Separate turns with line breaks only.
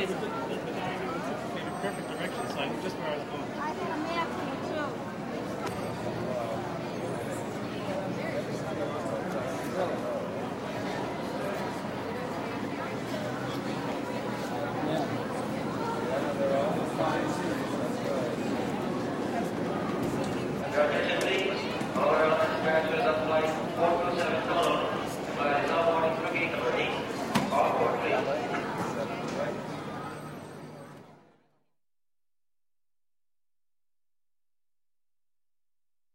way the diagram took me in a perfect direction, so I knew just where I was going.
I had a map here too.